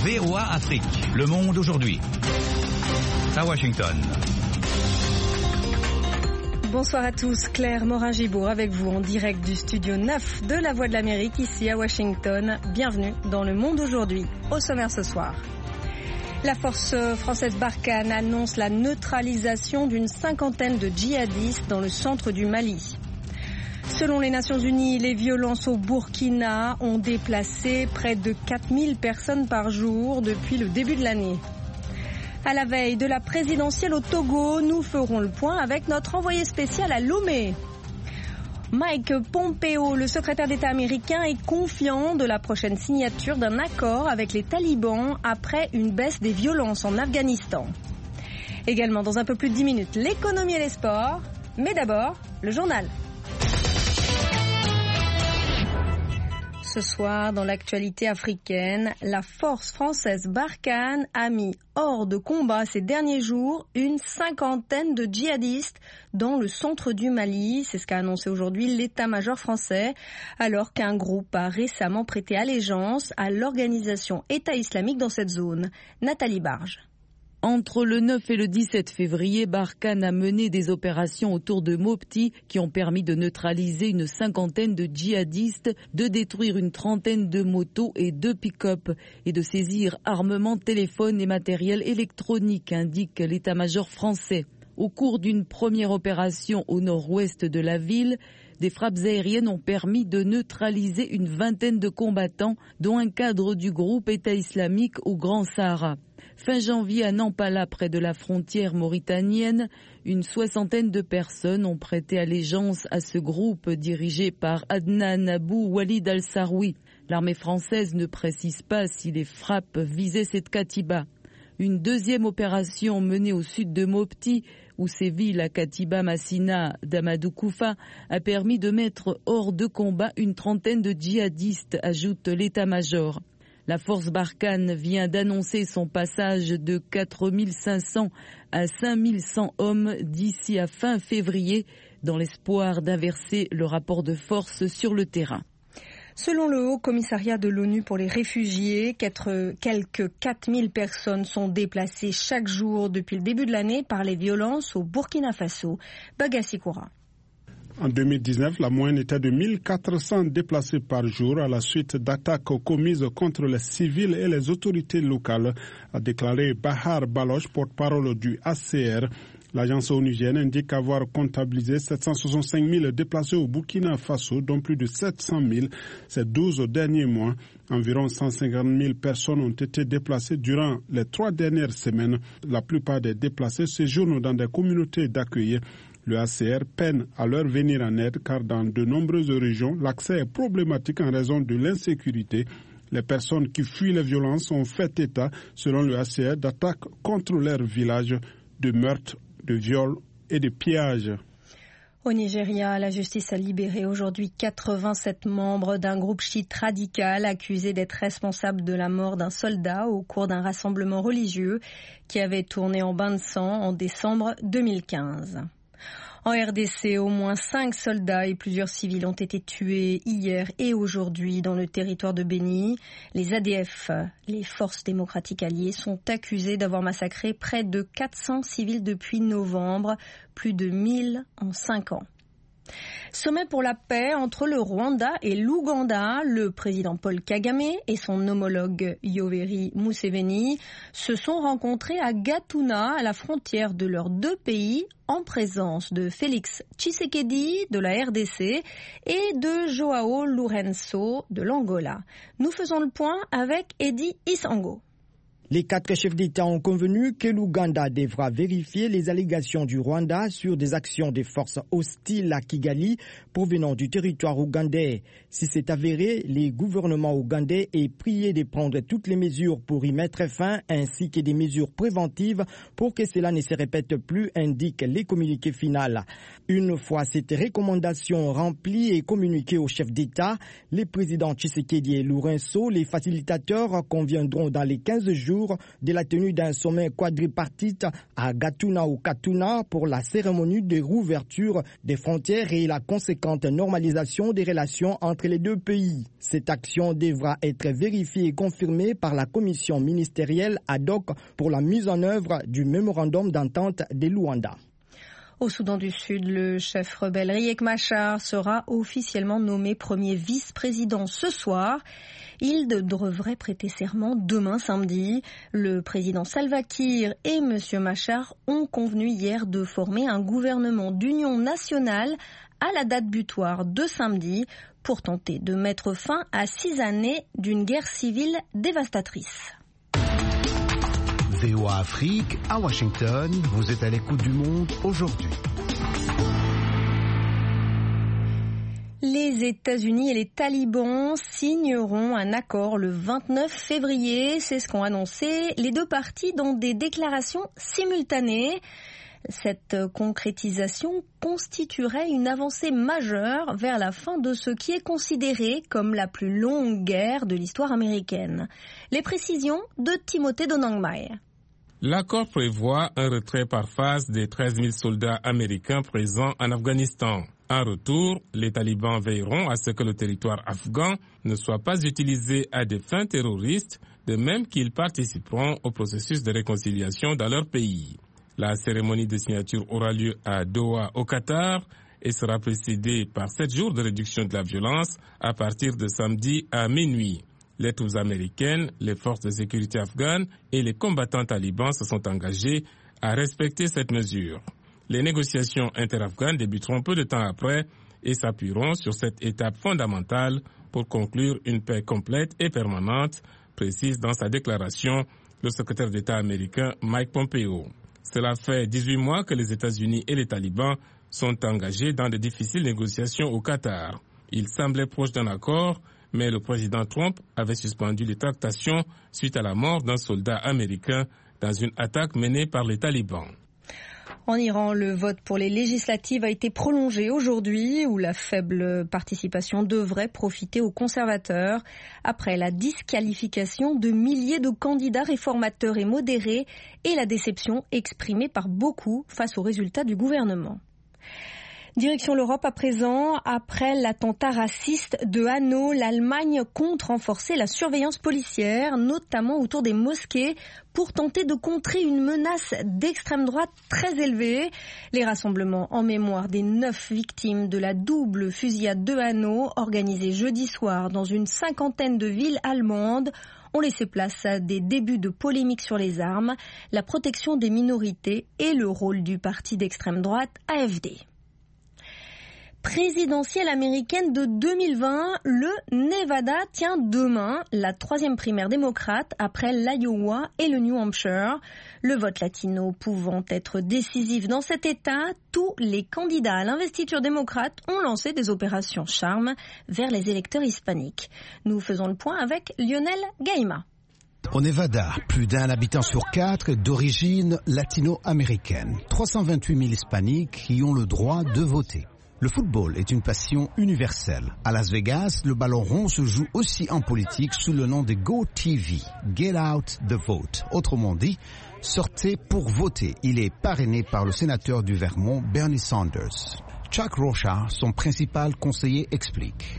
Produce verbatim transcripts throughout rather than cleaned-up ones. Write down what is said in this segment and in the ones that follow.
V O A Afrique. Le monde aujourd'hui. À Washington. Bonsoir à tous, Claire Morin-Gibourg avec vous en direct du studio neuf de la Voix de l'Amérique ici à Washington. Bienvenue dans Le Monde aujourd'hui. Au sommaire ce soir. La force française Barkhane annonce la neutralisation d'une cinquantaine de djihadistes dans le centre du Mali. Selon les Nations Unies, les violences au Burkina ont déplacé près de quatre mille personnes par jour depuis le début de l'année. À la veille de la présidentielle au Togo, nous ferons le point avec notre envoyé spécial à Lomé. Mike Pompeo, le secrétaire d'État américain, est confiant de la prochaine signature d'un accord avec les talibans après une baisse des violences en Afghanistan. Également dans un peu plus de dix minutes, l'économie et les sports. Mais d'abord, le journal. Ce soir, dans l'actualité africaine, la force française Barkhane a mis hors de combat ces derniers jours une cinquantaine de djihadistes dans le centre du Mali. C'est ce qu'a annoncé aujourd'hui l'état-major français, alors qu'un groupe a récemment prêté allégeance à l'organisation État islamique dans cette zone. Nathalie Barge. Entre le neuf et le dix-sept février, Barkhane a mené des opérations autour de Mopti qui ont permis de neutraliser une cinquantaine de djihadistes, de détruire une trentaine de motos et deux pick-up et de saisir armements, téléphones et matériel électronique, indique l'état-major français. Au cours d'une première opération au nord-ouest de la ville, des frappes aériennes ont permis de neutraliser une vingtaine de combattants, dont un cadre du groupe État islamique au Grand Sahara. Fin janvier, à Nampala, près de la frontière mauritanienne, une soixantaine de personnes ont prêté allégeance à ce groupe dirigé par Adnan Abou Walid al-Saroui. L'armée française ne précise pas si les frappes visaient cette katiba. Une deuxième opération menée au sud de Mopti, où sévit la katiba Massina d'Amadou Koufa, a permis de mettre hors de combat une trentaine de djihadistes, ajoute l'état-major. La force Barkhane vient d'annoncer son passage de quatre mille cinq cents à cinq mille cent hommes d'ici à fin février, dans l'espoir d'inverser le rapport de force sur le terrain. Selon le Haut Commissariat de l'ONU pour les réfugiés, quelques quatre mille personnes sont déplacées chaque jour depuis le début de l'année par les violences au Burkina Faso. Bagassi Koura. En deux mille dix-neuf, la moyenne était de mille quatre cents déplacés par jour à la suite d'attaques commises contre les civils et les autorités locales, a déclaré Bahar Baloch, porte-parole du H C R. L'agence onusienne indique avoir comptabilisé sept cent soixante-cinq mille déplacés au Burkina Faso, dont plus de sept cent mille ces douze derniers mois. Environ cent cinquante mille personnes ont été déplacées durant les trois dernières semaines. La plupart des déplacés séjournent dans des communautés d'accueil. Le H C R peine à leur venir en aide car dans de nombreuses régions, l'accès est problématique en raison de l'insécurité. Les personnes qui fuient les violences ont fait état, selon le H C R, d'attaques contre leurs villages, de meurtres, de viols et de pillages. Au Nigeria, la justice a libéré aujourd'hui quatre-vingt-sept membres d'un groupe chiite radical accusé d'être responsable de la mort d'un soldat au cours d'un rassemblement religieux qui avait tourné en bain de sang en décembre deux mille quinze. En R D C, au moins cinq soldats et plusieurs civils ont été tués hier et aujourd'hui dans le territoire de Béni. Les A D F, les forces démocratiques alliées, sont accusés d'avoir massacré près de quatre cents civils depuis novembre, plus de mille en cinq ans. Sommet pour la paix entre le Rwanda et l'Ouganda. Le président Paul Kagame et son homologue Yoweri Museveni se sont rencontrés à Gatuna, à la frontière de leurs deux pays, en présence de Félix Tshisekedi de la R D C et de Joao Lourenço de l'Angola. Nous faisons le point avec Eddie Isango. Les quatre chefs d'État ont convenu que l'Ouganda devra vérifier les allégations du Rwanda sur des actions des forces hostiles à Kigali provenant du territoire ougandais. Si c'est avéré, les gouvernements ougandais est prié de prendre toutes les mesures pour y mettre fin, ainsi que des mesures préventives pour que cela ne se répète plus, indique les communiqués finaux. Une fois cette recommandation remplie et communiquée aux chefs d'État, les présidents Tshisekedi et Lourenço, les facilitateurs, conviendront dans les quinze jours jours de la tenue d'un sommet quadripartite à Gatuna ou Katuna pour la cérémonie de rouverture des frontières et la conséquente normalisation des relations entre les deux pays. Cette action devra être vérifiée et confirmée par la commission ministérielle ad hoc pour la mise en œuvre du mémorandum d'entente de Luanda. Au Soudan du Sud, le chef rebelle Riek Machar sera officiellement nommé premier vice-président ce soir. Il devrait prêter serment demain samedi. Le président Salva Kiir et M. Machar ont convenu hier de former un gouvernement d'union nationale à la date butoir de samedi pour tenter de mettre fin à six années d'une guerre civile dévastatrice. V O A Afrique, à Washington, vous êtes à l'écoute du monde aujourd'hui. Les États-Unis et les talibans signeront un accord le vingt-neuf février. C'est ce qu'ont annoncé les deux parties dans des déclarations simultanées. Cette concrétisation constituerait une avancée majeure vers la fin de ce qui est considéré comme la plus longue guerre de l'histoire américaine. Les précisions de Timothée Donangmai. L'accord prévoit un retrait par phase des treize mille soldats américains présents en Afghanistan. En retour, les talibans veilleront à ce que le territoire afghan ne soit pas utilisé à des fins terroristes, de même qu'ils participeront au processus de réconciliation dans leur pays. La cérémonie de signature aura lieu à Doha, au Qatar, et sera précédée par sept jours de réduction de la violence à partir de samedi à minuit. Les troupes américaines, les forces de sécurité afghanes et les combattants talibans se sont engagés à respecter cette mesure. Les négociations interafghanes débuteront peu de temps après et s'appuieront sur cette étape fondamentale pour conclure une paix complète et permanente, précise dans sa déclaration le secrétaire d'État américain Mike Pompeo. Cela fait dix-huit mois que les États-Unis et les talibans sont engagés dans de difficiles négociations au Qatar. Ils semblaient proches d'un accord, mais le président Trump avait suspendu les tractations suite à la mort d'un soldat américain dans une attaque menée par les talibans. En Iran, le vote pour les législatives a été prolongé aujourd'hui, où la faible participation devrait profiter aux conservateurs après la disqualification de milliers de candidats réformateurs et modérés et la déception exprimée par beaucoup face aux résultats du gouvernement. Direction l'Europe à présent. Après l'attentat raciste de Hanau, l'Allemagne compte renforcer la surveillance policière, notamment autour des mosquées, pour tenter de contrer une menace d'extrême droite très élevée. Les rassemblements en mémoire des neuf victimes de la double fusillade de Hanau, organisée jeudi soir dans une cinquantaine de villes allemandes, ont laissé place à des débuts de polémiques sur les armes, la protection des minorités et le rôle du parti d'extrême droite A F D. Présidentielle américaine de deux mille vingt, le Nevada tient demain la troisième primaire démocrate après l'Iowa et le New Hampshire. Le vote latino pouvant être décisif dans cet État, tous les candidats à l'investiture démocrate ont lancé des opérations charme vers les électeurs hispaniques. Nous faisons le point avec Lionel Gaima. Au Nevada, plus d'un habitant sur quatre est d'origine latino-américaine. trois cent vingt-huit mille hispaniques y ont le droit de voter. Le football est une passion universelle. À Las Vegas, le ballon rond se joue aussi en politique sous le nom de Go T V, Get Out the Vote. Autrement dit, sortez pour voter. Il est parrainé par le sénateur du Vermont, Bernie Sanders. Chuck Rorschach, son principal conseiller, explique.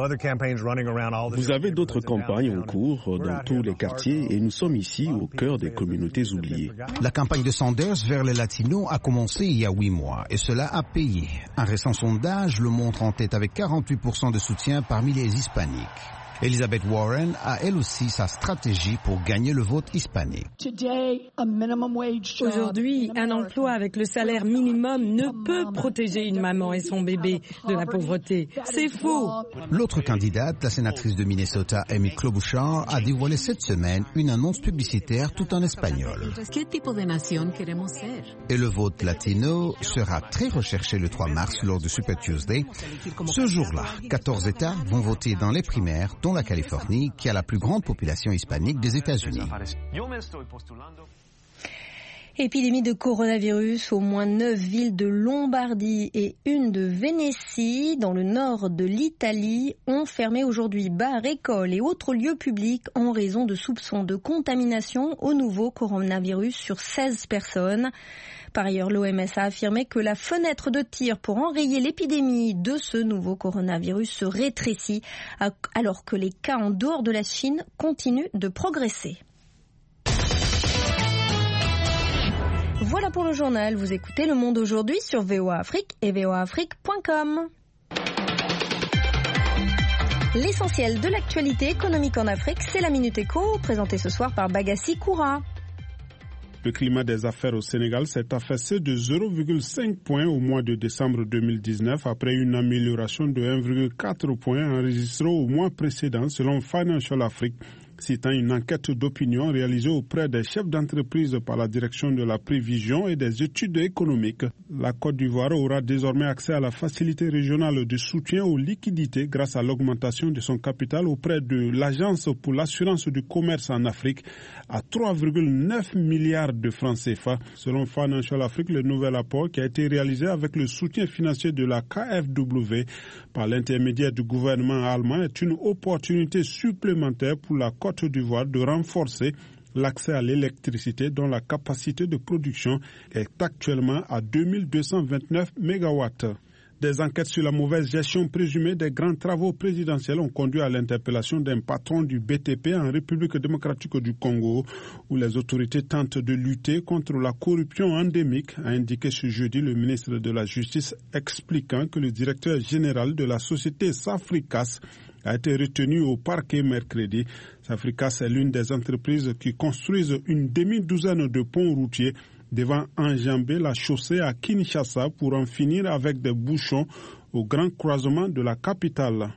Vous avez d'autres campagnes en cours dans tous les quartiers et nous sommes ici au cœur des communautés oubliées. La campagne de Sanders vers les Latinos a commencé il y a huit mois et cela a payé. Un récent sondage le montre en tête avec quarante-huit pour cent de soutien parmi les hispaniques. Elizabeth Warren a elle aussi sa stratégie pour gagner le vote hispanique. Aujourd'hui, un emploi avec le salaire minimum ne peut protéger une maman et son bébé de la pauvreté. C'est faux. L'autre candidate, la sénatrice de Minnesota, Amy Klobuchar, a dévoilé cette semaine une annonce publicitaire tout en espagnol. Et le vote latino sera très recherché le trois mars lors du Super Tuesday. Ce jour-là, quatorze États vont voter dans les primaires, dont la Californie, qui a la plus grande population hispanique des États-Unis. Épidémie de coronavirus, au moins neuf villes de Lombardie et une de Vénétie, dans le nord de l'Italie, ont fermé aujourd'hui bars, écoles et autres lieux publics en raison de soupçons de contamination au nouveau coronavirus sur seize personnes. Par ailleurs, l'O M S a affirmé que la fenêtre de tir pour enrayer l'épidémie de ce nouveau coronavirus se rétrécit, alors que les cas en dehors de la Chine continuent de progresser. Voilà pour le journal. Vous écoutez Le Monde aujourd'hui sur V O A Afrique et v o a afrique point com. L'essentiel de l'actualité économique en Afrique, c'est la Minute Éco, présentée ce soir par Bagassi Koura. Le climat des affaires au Sénégal s'est affaissé de zéro virgule cinq points au mois de décembre deux mille dix-neuf après une amélioration de un virgule quatre points enregistrée au mois précédent selon Financial Afrique, citant une enquête d'opinion réalisée auprès des chefs d'entreprise par la direction de la prévision et des études économiques. La Côte d'Ivoire aura désormais accès à la facilité régionale de soutien aux liquidités grâce à l'augmentation de son capital auprès de l'Agence pour l'assurance du commerce en Afrique à trois virgule neuf milliards de francs C F A. Selon Financial Afrique, le nouvel apport qui a été réalisé avec le soutien financier de la K F W par l'intermédiaire du gouvernement allemand est une opportunité supplémentaire pour la Côte d'Ivoire de renforcer l'accès à l'électricité dont la capacité de production est actuellement à deux mille deux cent vingt-neuf mégawatts. Des enquêtes sur la mauvaise gestion présumée des grands travaux présidentiels ont conduit à l'interpellation d'un patron du B T P en République démocratique du Congo, où les autorités tentent de lutter contre la corruption endémique, a indiqué ce jeudi le ministre de la Justice, expliquant que le directeur général de la société Safricas a été retenu au parquet mercredi. Safricas est l'une des entreprises qui construisent une demi-douzaine de ponts routiers devant enjamber la chaussée à Kinshasa pour en finir avec des bouchons au grand croisement de la capitale.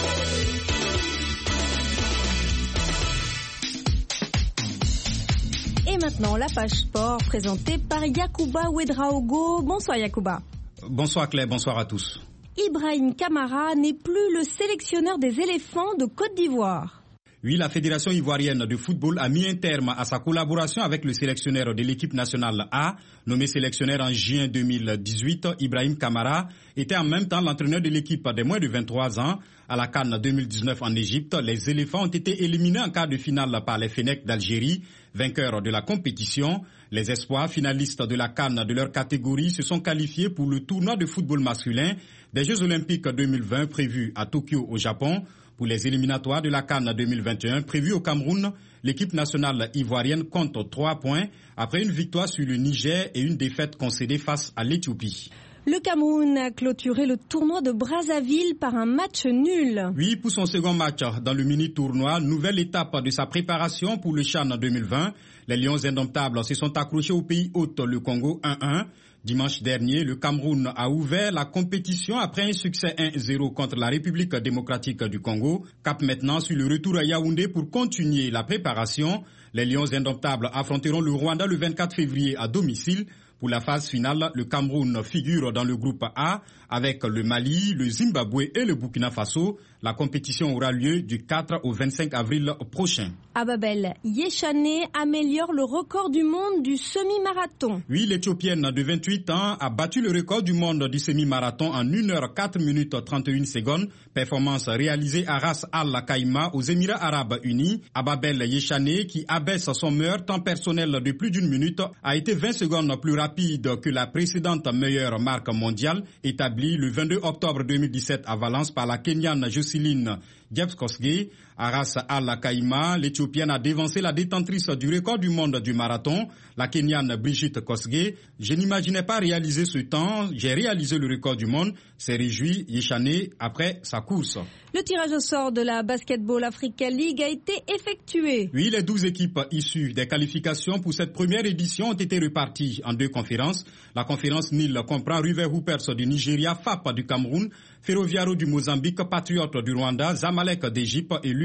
Et maintenant, la page sport présentée par Yacouba Ouedraogo. Bonsoir Yacouba. Bonsoir Claire, bonsoir à tous. Ibrahim Kamara n'est plus le sélectionneur des éléphants de Côte d'Ivoire. Oui, la Fédération ivoirienne de football a mis un terme à sa collaboration avec le sélectionneur de l'équipe nationale A, nommé sélectionneur en juin deux mille dix-huit. Ibrahim Kamara était en même temps l'entraîneur de l'équipe des moins de vingt-trois ans. À la CAN deux mille dix-neuf en Égypte, les éléphants ont été éliminés en quart de finale par les Fennecs d'Algérie, vainqueurs de la compétition. Les espoirs finalistes de la CAN de leur catégorie se sont qualifiés pour le tournoi de football masculin des Jeux Olympiques deux mille vingt prévus à Tokyo au Japon. Pour les éliminatoires de la CAN deux mille vingt et un prévus au Cameroun, l'équipe nationale ivoirienne compte trois points après une victoire sur le Niger et une défaite concédée face à l'Éthiopie. Le Cameroun a clôturé le tournoi de Brazzaville par un match nul. Oui, pour son second match dans le mini-tournoi, nouvelle étape de sa préparation pour le CHAN deux mille vingt. Les Lions indomptables se sont accrochés au pays hôte, le Congo un un. Dimanche dernier, le Cameroun a ouvert la compétition après un succès un zéro contre la République démocratique du Congo. Cap maintenant sur le retour à Yaoundé pour continuer la préparation. Les Lions indomptables affronteront le Rwanda le vingt-quatre février à domicile. Pour la phase finale, le Cameroun figure dans le groupe A avec le Mali, le Zimbabwe et le Burkina Faso. La compétition aura lieu du quatre au vingt-cinq avril prochain. Ababel Yeshane améliore le record du monde du semi-marathon. Oui, l'Éthiopienne de vingt-huit ans a battu le record du monde du semi-marathon en une heure quatre minutes trente et une secondes. Performance réalisée à Ras Al Khaimah aux Émirats Arabes Unis. Ababel Yeshane, qui abaisse son meilleur temps personnel de plus d'une minute, a été vingt secondes plus rapide que la précédente meilleure marque mondiale établie le vingt-deux octobre deux mille dix-sept à Valence par la Kenyane Jocelyn Jepkosgei. À Ras Al Khaimah, l'Éthiopienne a dévancé la détentrice du record du monde du marathon, la Kenyane Brigitte Kosgei. Je n'imaginais pas réaliser ce temps, j'ai réalisé le record du monde, s'est réjoui Yeshane après sa course. Le tirage au sort de la Basketball Africa League a été effectué. Oui, les douze équipes issues des qualifications pour cette première édition ont été réparties en deux conférences. La conférence Nil comprend River Hoopers du Nigeria, F A P du Cameroun, Ferroviaro du Mozambique, Patriotes du Rwanda, Zamalek d'Égypte et l'U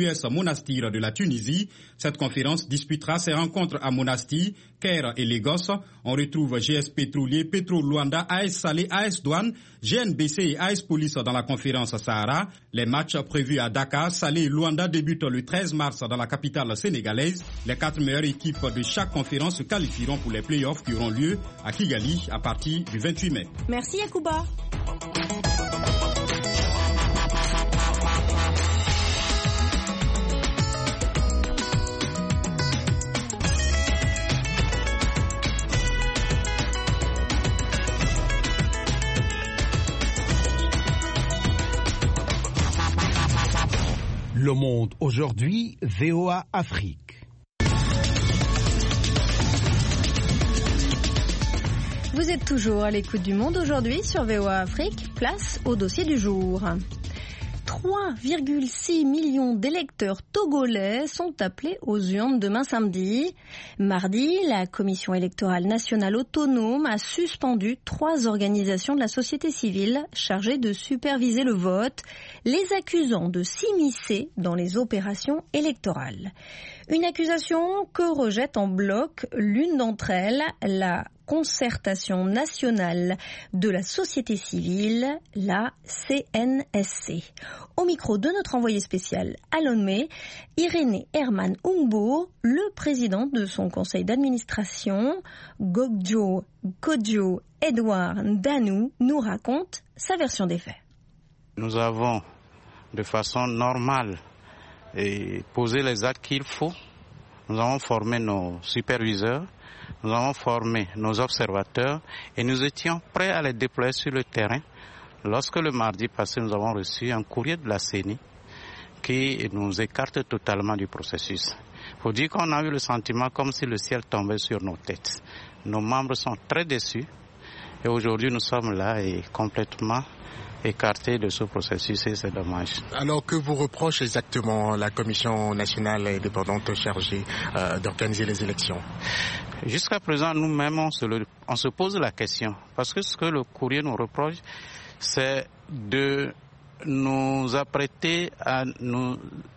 l'U S Monastir de la Tunisie. Cette conférence disputera ses rencontres à Monastir, Caire et Lagos. On retrouve G S Pétrolier, Petro Luanda, A S Salé, A S Douane, G N B C et A S Police dans la conférence Sahara. Les matchs prévus à Dakar, Salé et Luanda débutent le treize mars dans la capitale sénégalaise. Les quatre meilleures équipes de chaque conférence se qualifieront pour les playoffs qui auront lieu à Kigali à partir du vingt-huit mai. Merci Yacouba. Le Monde aujourd'hui, V O A Afrique. Vous êtes toujours à l'écoute du Monde aujourd'hui sur V O A Afrique. Place au dossier du jour. trois virgule six millions d'électeurs togolais sont appelés aux urnes demain samedi. Mardi, la Commission électorale nationale autonome a suspendu trois organisations de la société civile chargées de superviser le vote, les accusant de s'immiscer dans les opérations électorales. Une accusation que rejette en bloc l'une d'entre elles, la Concertation nationale de la société civile, la C N S C. Au micro de notre envoyé spécial à Lomé, Irénée Herman Ungbo, le président de son conseil d'administration, Gokjo Kodjo Edouard Danou, nous raconte sa version des faits. Nous avons de façon normale et posé les actes qu'il faut. Nous avons formé nos superviseurs, nous avons formé nos observateurs et nous étions prêts à les déployer sur le terrain lorsque le mardi passé nous avons reçu un courrier de la C E N I qui nous écarte totalement du processus. Il faut dire qu'on a eu le sentiment comme si le ciel tombait sur nos têtes. Nos membres sont très déçus et aujourd'hui nous sommes là et complètement écarté de ce processus et c'est dommage. Alors que vous reproche exactement la Commission nationale indépendante chargée euh, d'organiser les élections? Jusqu'à présent, nous-mêmes, on se, le, on se pose la question. Parce que ce que le courrier nous reproche, c'est de nous apprêter à nous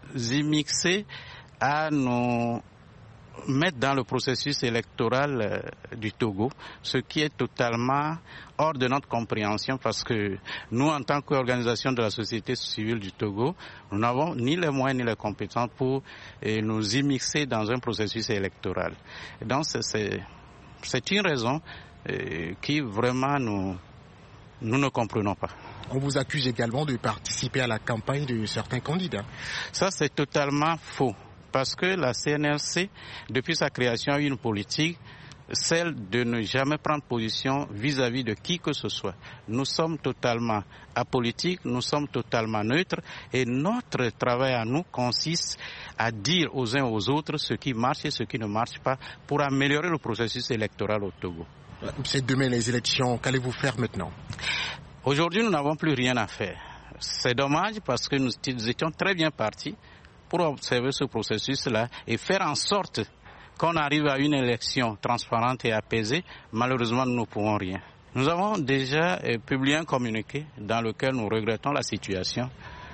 immixer, à nous mettre dans le processus électoral euh, du Togo, ce qui est totalement hors de notre compréhension parce que nous, en tant qu'organisation de la société civile du Togo, nous n'avons ni les moyens ni les compétences pour euh, nous immixer dans un processus électoral. Et donc, c'est, c'est, c'est une raison euh, qui vraiment nous, nous ne comprenons pas. On vous accuse également de participer à la campagne de certains candidats. Ça, c'est totalement faux. Parce que la C N R C, depuis sa création, a eu une politique, celle de ne jamais prendre position vis-à-vis de qui que ce soit. Nous sommes totalement apolitiques, nous sommes totalement neutres et notre travail à nous consiste à dire aux uns aux autres ce qui marche et ce qui ne marche pas pour améliorer le processus électoral au Togo. C'est demain les élections, qu'allez-vous faire maintenant? Aujourd'hui, nous n'avons plus rien à faire. C'est dommage parce que nous, nous étions très bien partis pour observer ce processus-là et faire en sorte qu'on arrive à une élection transparente et apaisée. Malheureusement, nous ne pouvons rien. Nous avons déjà euh, publié un communiqué dans lequel nous regrettons la situation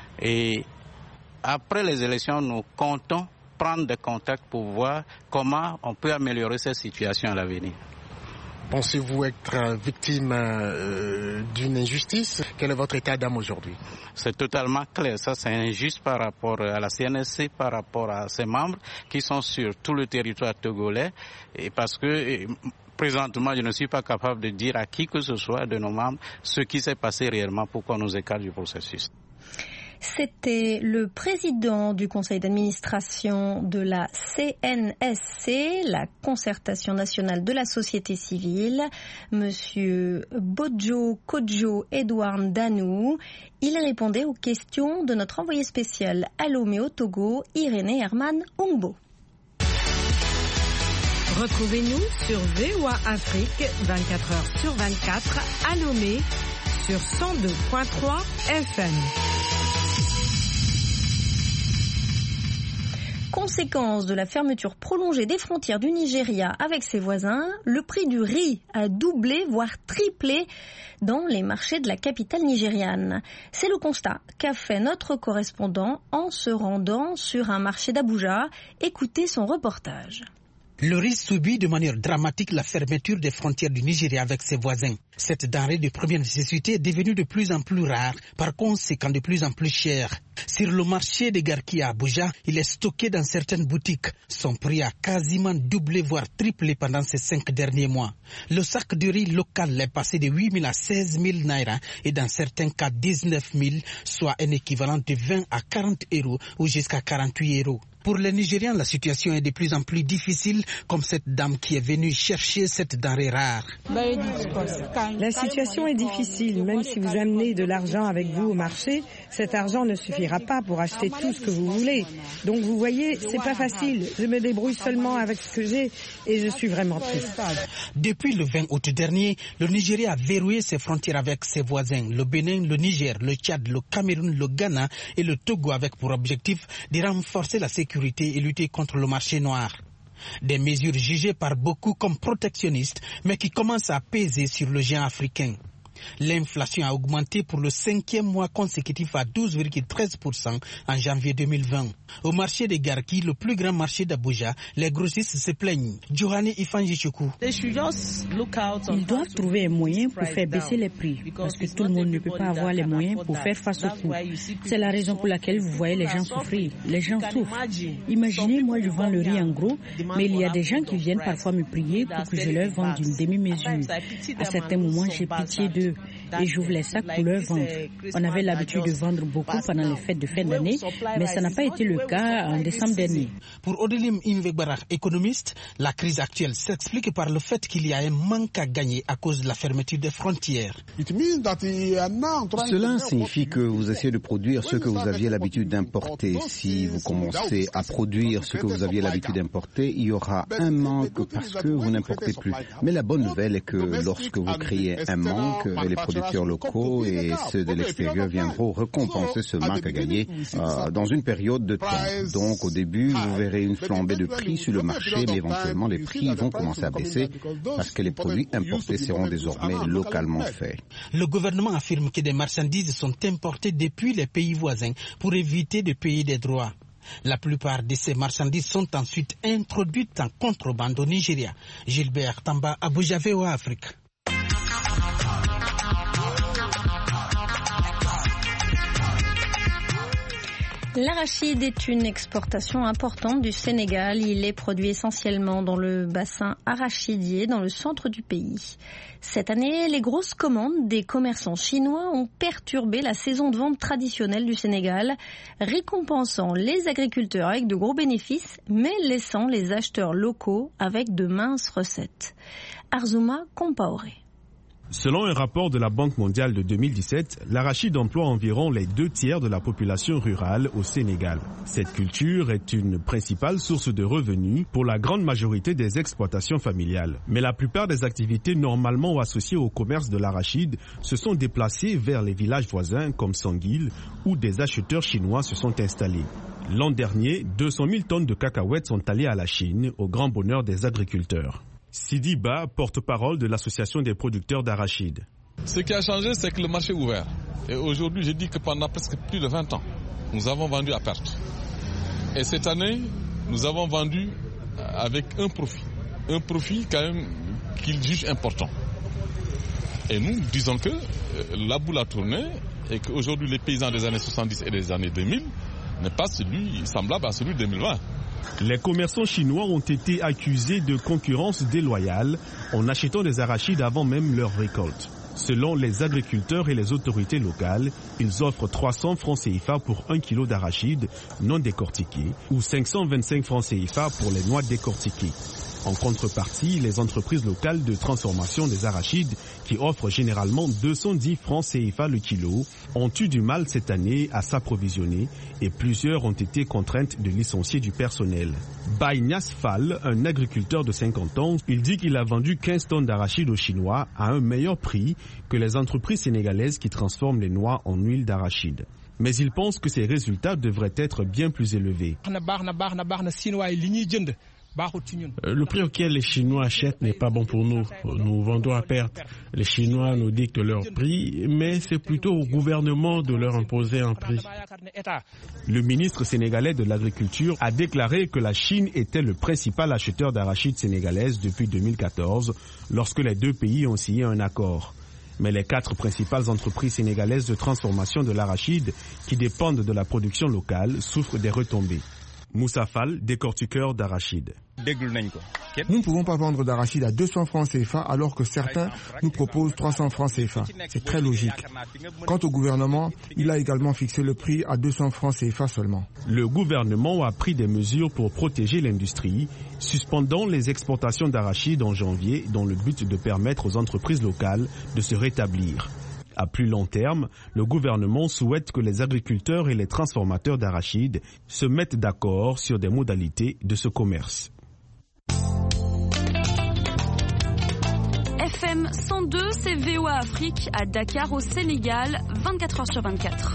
et après les élections, nous comptons prendre des contacts pour voir comment on peut améliorer cette situation à l'avenir. Pensez-vous être victime euh, d'une injustice? Quel est votre état d'âme aujourd'hui? C'est totalement clair. Ça, c'est injuste par rapport à la C N S C, par rapport à ses membres qui sont sur tout le territoire togolais. Et parce que et, présentement, je ne suis pas capable de dire à qui que ce soit de nos membres ce qui s'est passé réellement pour qu'on nous écarte du processus. C'était le président du conseil d'administration de la C N S C, la Concertation nationale de la société civile, Monsieur Bodjo Kodjo Edouard Danou. Il répondait aux questions de notre envoyé spécial à Lomé au Togo, Irénée Herman Ungbo. Retrouvez-nous sur V O A Afrique, vingt-quatre heures sur vingt-quatre, à Lomé, sur cent deux virgule trois F M. Conséquence de la fermeture prolongée des frontières du Nigeria avec ses voisins, le prix du riz a doublé, voire triplé dans les marchés de la capitale nigériane. C'est le constat qu'a fait notre correspondant en se rendant sur un marché d'Abuja. Écoutez son reportage. Le riz subit de manière dramatique la fermeture des frontières du Nigeria avec ses voisins. Cette denrée de première nécessité est devenue de plus en plus rare, par conséquent de plus en plus chère. Sur le marché de Garki à Abuja, il est stocké dans certaines boutiques. Son prix a quasiment doublé, voire triplé pendant ces cinq derniers mois. Le sac de riz local est passé de huit mille à seize mille naira et dans certains cas dix-neuf mille, soit un équivalent de vingt à quarante euros ou jusqu'à quarante-huit euros. Pour les Nigérians, la situation est de plus en plus difficile, comme cette dame qui est venue chercher cette denrée rare. La situation est difficile. Même si vous amenez de l'argent avec vous au marché, cet argent ne suffira pas pour acheter tout ce que vous voulez. Donc vous voyez, c'est pas facile. Je me débrouille seulement avec ce que j'ai et je suis vraiment triste. Depuis le vingt août dernier, le Nigeria a verrouillé ses frontières avec ses voisins, le Bénin, le Niger, le Tchad, le Cameroun, le Ghana et le Togo, avec pour objectif de renforcer la sécurité et lutter contre le marché noir. Des mesures jugées par beaucoup comme protectionnistes, mais qui commencent à peser sur le géant africain. L'inflation a augmenté pour le cinquième mois consécutif à douze virgule treize pour cent en janvier deux mille vingt. Au marché de Garki, le plus grand marché d'Abuja, les grossistes se plaignent. Johani Ifanjichuku. Ils doivent trouver un moyen pour faire baisser les prix, parce que tout le monde ne peut pas avoir les moyens pour faire face au coût. C'est la raison pour laquelle vous voyez les gens souffrir. Les gens souffrent. Imaginez, moi je vends le riz en gros, mais il y a des gens qui viennent parfois me prier pour que je leur vende une demi-mesure. À certains moments, j'ai pitié d'eux. Et j'ouvre les sacs pour leur vendre. On avait l'habitude de vendre beaucoup pendant les fêtes de fin d'année, mais ça n'a pas été le cas en décembre dernier. Pour Odelim Invegbara, économiste, la crise actuelle s'explique par le fait qu'il y a un manque à gagner à cause de la fermeture des frontières. Cela signifie que vous essayez de produire ce que vous aviez l'habitude d'importer. Si vous commencez à produire ce que vous aviez l'habitude d'importer, il y aura un manque parce que vous n'importez plus. Mais la bonne nouvelle est que lorsque vous créez un manque, les producteurs locaux et ceux de l'extérieur viendront récompenser ce manque à gagner euh, dans une période de temps. Donc au début, vous verrez une flambée de prix sur le marché, mais éventuellement les prix vont commencer à baisser parce que les produits importés seront désormais localement faits. Le gouvernement affirme que des marchandises sont importées depuis les pays voisins pour éviter de payer des droits. La plupart de ces marchandises sont ensuite introduites en contrebande au Nigeria. Gilbert Tamba, Abuja, V O A Afrique. L'arachide est une exportation importante du Sénégal. Il est produit essentiellement dans le bassin arachidier, dans le centre du pays. Cette année, les grosses commandes des commerçants chinois ont perturbé la saison de vente traditionnelle du Sénégal, récompensant les agriculteurs avec de gros bénéfices, mais laissant les acheteurs locaux avec de minces recettes. Arzuma Compaoré. Selon un rapport de la Banque mondiale de deux mille dix-sept, l'arachide emploie environ les deux tiers de la population rurale au Sénégal. Cette culture est une principale source de revenus pour la grande majorité des exploitations familiales. Mais la plupart des activités normalement associées au commerce de l'arachide se sont déplacées vers les villages voisins comme Sanguil, où des acheteurs chinois se sont installés. L'an dernier, deux cent mille tonnes de cacahuètes sont allées à la Chine, au grand bonheur des agriculteurs. Sidi Ba, porte-parole de l'association des producteurs d'arachide. Ce qui a changé, c'est que le marché est ouvert. Et aujourd'hui, je dis que pendant presque plus de vingt ans, nous avons vendu à perte. Et cette année, nous avons vendu avec un profit. Un profit quand même qu'ils jugent important. Et nous disons que la boule a tourné et qu'aujourd'hui, les paysans des années soixante-dix et des années deux mille n'est pas celui semblable à celui de deux mille vingt. Les commerçants chinois ont été accusés de concurrence déloyale en achetant des arachides avant même leur récolte. Selon les agriculteurs et les autorités locales, ils offrent trois cents francs C F A pour un kilo d'arachides non décortiqués ou cinq cent vingt-cinq francs C F A pour les noix décortiquées. En contrepartie, les entreprises locales de transformation des arachides, qui offrent généralement deux cent dix francs C F A le kilo, ont eu du mal cette année à s'approvisionner et plusieurs ont été contraintes de licencier du personnel. Baïnias Fall, un agriculteur de cinquante ans, il dit qu'il a vendu quinze tonnes d'arachides aux Chinois à un meilleur prix que les entreprises sénégalaises qui transforment les noix en huile d'arachide. Mais il pense que ces résultats devraient être bien plus élevés. Le prix auquel les Chinois achètent n'est pas bon pour nous. Nous vendons à perte. Les Chinois nous dictent leur prix, mais c'est plutôt au gouvernement de leur imposer un prix. Le ministre sénégalais de l'Agriculture a déclaré que la Chine était le principal acheteur d'arachide sénégalaise depuis deux mille quatorze, lorsque les deux pays ont signé un accord. Mais les quatre principales entreprises sénégalaises de transformation de l'arachide, qui dépendent de la production locale, souffrent des retombées. Moussa Fall, décortiqueur d'arachide. Nous ne pouvons pas vendre d'arachide à deux cents francs C F A alors que certains nous proposent trois cents francs C F A. C'est très logique. Quant au gouvernement, il a également fixé le prix à deux cents francs C F A seulement. Le gouvernement a pris des mesures pour protéger l'industrie, suspendant les exportations d'arachide en janvier dans le but de permettre aux entreprises locales de se rétablir. À plus long terme, le gouvernement souhaite que les agriculteurs et les transformateurs d'arachide se mettent d'accord sur des modalités de ce commerce. F M cent deux, c'est V O A Afrique à Dakar au Sénégal, vingt-quatre heures sur vingt-quatre.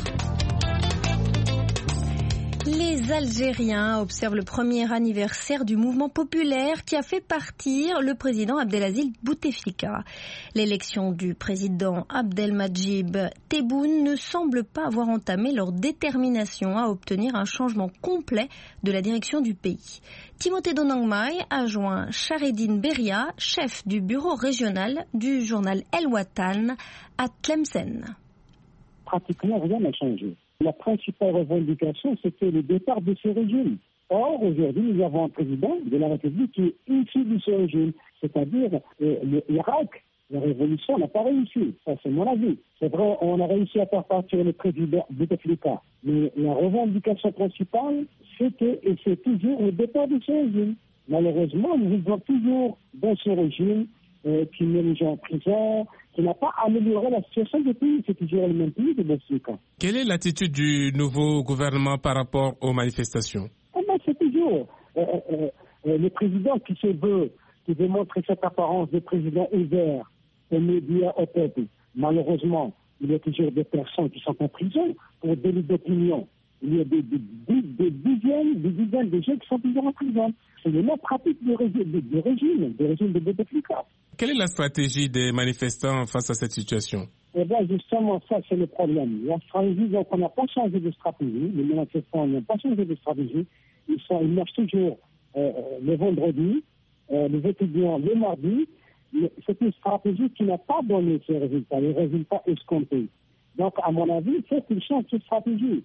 Les Algériens observent le premier anniversaire du mouvement populaire qui a fait partir le président Abdelaziz Bouteflika. L'élection du président Abdelmadjid Tebboune ne semble pas avoir entamé leur détermination à obtenir un changement complet de la direction du pays. Timothée Donangmai a joint Charedine Beria, chef du bureau régional du journal El Watan à Tlemcen. Pratiquement rien n'a changé. La principale revendication, c'était le départ de ce régime. Or, aujourd'hui, nous avons un président de la République qui est issu de ce régime, c'est-à-dire euh, l'Irak. La révolution n'a pas réussi, ça c'est mon avis. C'est vrai, on a réussi à faire partir le président Bouteflika, mais la revendication principale, c'était et c'est toujours le départ de ce régime. Malheureusement, nous vivons toujours dans ce régime euh, qui met les gens en prison, qui n'a pas amélioré la situation du pays. C'est toujours le même pays de Bouteflika. Quelle est l'attitude du nouveau gouvernement par rapport aux manifestations? Eh ben, c'est toujours euh, euh, euh, le président qui se veut, qui veut montrer cette apparence de président ouvert aux médias, au peuple. Malheureusement, il y a toujours des personnes qui sont en prison pour délit d'opinion. Il y a des, des, des, des dizaines, des dizaines de gens qui sont toujours en prison. C'est le même pratique du régime, du régime, du régime de Bouteflika. Quelle est la stratégie des manifestants face à cette situation? Eh bien, justement, ça, c'est le problème. La stratégie, donc, on n'a pas changé de stratégie. Les manifestants n'ont pas changé de stratégie. Ils, sont, ils marchent toujours euh, le vendredi, euh, les étudiants le mardi. C'est une stratégie qui n'a pas donné ces résultats, les résultats escomptés. Donc, à mon avis, il faut qu'ils changent de stratégie.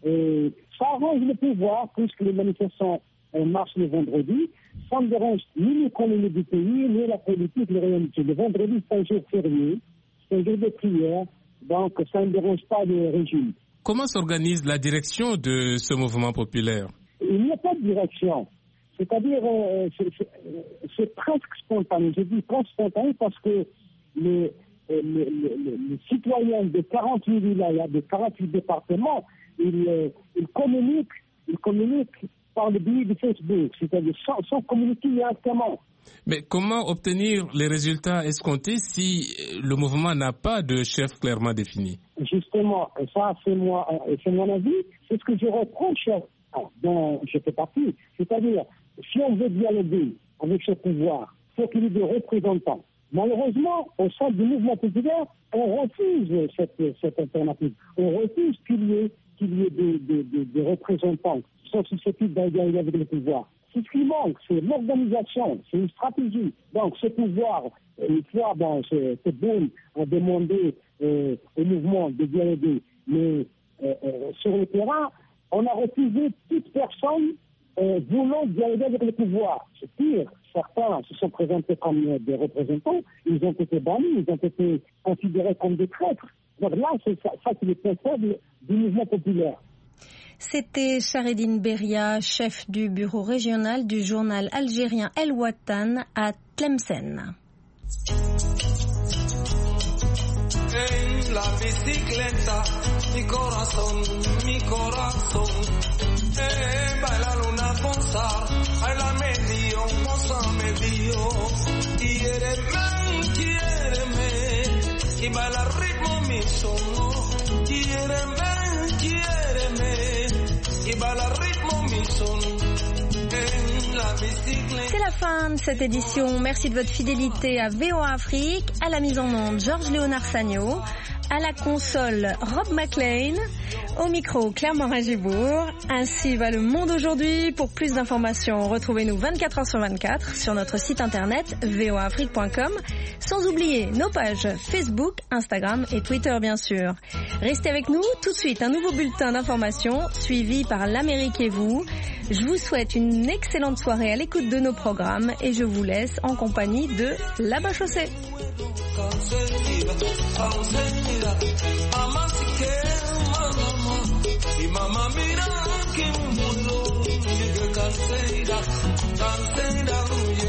Et ça arrange le pouvoir, puisque les manifestants euh, marchent le vendredi. Ça ne dérange ni l'économie du pays, ni la politique, les réalités. Le vendredi, c'est un jour férié, c'est un jour de prière, donc ça ne dérange pas le régime. Comment s'organise la direction de ce mouvement populaire? Il n'y a pas de direction. C'est-à-dire, euh, c'est, c'est, c'est presque spontané. Je dis presque spontané parce que les, les, les, les, les citoyens de quarante-huit wilayas, de quarante-huit départements, ils, ils communiquent, ils communiquent par le biais de Facebook, c'est-à-dire sans, sans communiquer directement. Mais comment obtenir les résultats escomptés si le mouvement n'a pas de chef clairement défini? Justement, ça c'est, moi, c'est mon avis, c'est ce que je reproche dont je fais partie. C'est-à-dire, si on veut dialoguer avec ce pouvoir, il faut qu'il y ait des représentants. Malheureusement, au sein du mouvement populaire, on refuse cette, cette alternative. On refuse qu'il y ait, qu'il y ait des, des, des, des représentants qui sont susceptibles d'un dialogue avec le pouvoir. C'est ce qui manque, c'est l'organisation, c'est une stratégie. Donc ce pouvoir, une fois, bon, c'est, c'est bon à demander euh, au mouvement de dialoguer, mais euh, euh, sur le terrain, on a refusé toute personne euh, voulant dialoguer avec le pouvoir. C'est pire, certains se sont présentés comme des représentants, ils ont été bannis, ils ont été considérés comme des traîtres. Donc là, c'est ça, ça c'est le point faible du mouvement populaire. C'était Charedine Beria, chef du bureau régional du journal algérien El Watan à Tlemcen. En la bicicleta, mi corazón, mi corazón, eh, baila luna gozar, baila medio, moza medio, quiéreme, quiéreme, y baila ritmo mi son, quiéreme, quiéreme. C'est la fin de cette édition. Merci de votre fidélité à V O A Afrique, à la mise en onde Georges Léonard Sagno, à la console Rob McLean, au micro Claire Morin-Gibourg. Ainsi va le monde aujourd'hui. Pour plus d'informations, retrouvez-nous vingt-quatre heures sur vingt-quatre sur notre site internet v o a afrique point com, sans oublier nos pages Facebook, Instagram et Twitter bien sûr. Restez avec nous, tout de suite un nouveau bulletin d'information suivi par l'Amérique et vous. Je vous souhaite une excellente soirée à l'écoute de nos programmes et je vous laisse en compagnie de La Chaussée. Y mamá mira que mundo, cansera, cansera.